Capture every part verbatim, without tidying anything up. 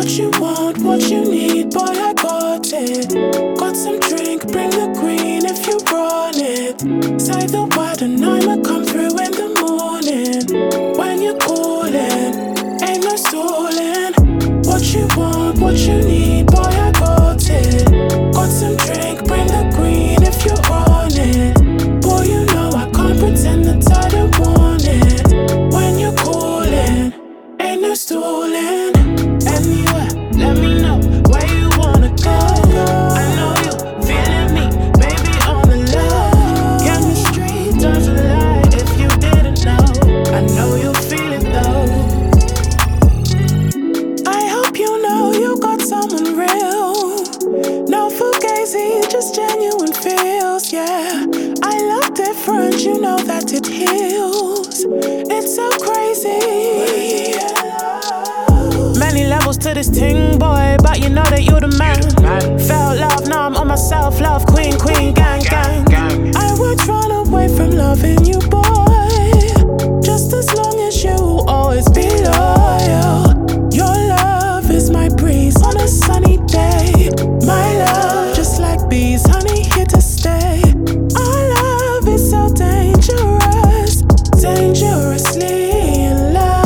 What you want, what you need, boy, I got it. Got some drink, bring the green if you want it. Say the word and I'ma come through in the morning. When you're calling, ain't no stalling. What you want, what you need, boy, I got it. Got some drink, bring the green if you want it. Boy, you know I can't pretend that I don't want it. When you're calling, ain't no stalling. Anywhere, let me know where you wanna go. I know you feeling me, baby, on the low. Chemistry doesn't lie if you didn't know. I know you feel it though. I hope you know you got someone real. No fugazi, just genuine feels, yeah. I love different, you know that it heals. It's so crazy. Many levels to this ting, boy, but you know that you're the man. Felt love, now I'm on my self-love, queen, queen, gang, gang. I would run away from loving you, boy, just as long as you always be loyal. Your love is my breeze on a sunny day. My love, just like bees, honey, here to stay. Our love is so dangerous, dangerously in love.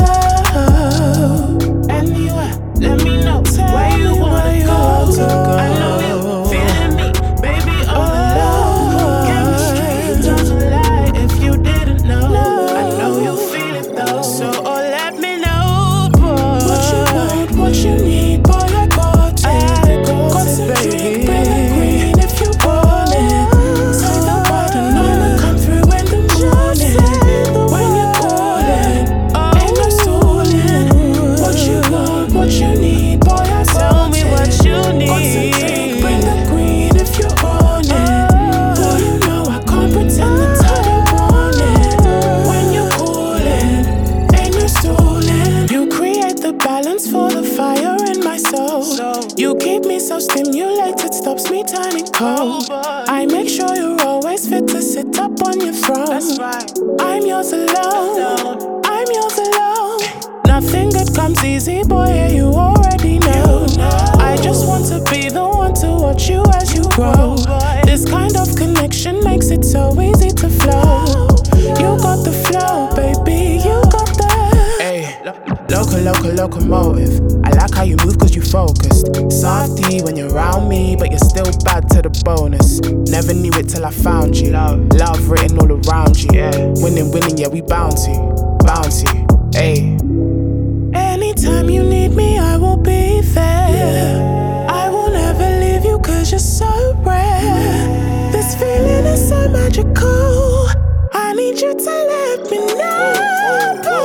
Anywhere, let me know where you wanna go. I know you feeling me, baby, on the low. Chemistry doesn't lie if you didn't know. I know you feel it though, so oh, let me know, boy. What you want, what you need, boy, I got it. I got, got some baby. Drink, bring the green if you want it. Say the word and I'ma come through in the morning. When you're calling, ain't no stalling. What you want, what you need, boy, I tell me what you need. Got some drink, bring the green if you want it. Boy, you know I can't pretend that I don't want it. When you're calling, ain't no stalling. You create the balance for the fire in my soul. You keep me so stimulated, stops me turning cold. I make sure you're always fit to sit up on your throne. I'm yours alone, I'm yours alone. Nothing good comes easy, boy, yeah, you already know. I just want to be the one to watch you as you grow. This kind of connection makes it so easy to flow. You got the flow, baby, you got the Ay, local, local, locomotive. I like how you move cause you focused. Softy when you're around me, but you're still bad to the bonus. Never knew it till I found you. Love written all around you. Winning, winning, yeah, we bound to, bound to. Ay. Anytime you need me, I will be there. I will never leave you cause you're so rare. This feeling is so magical. I need you to let me know.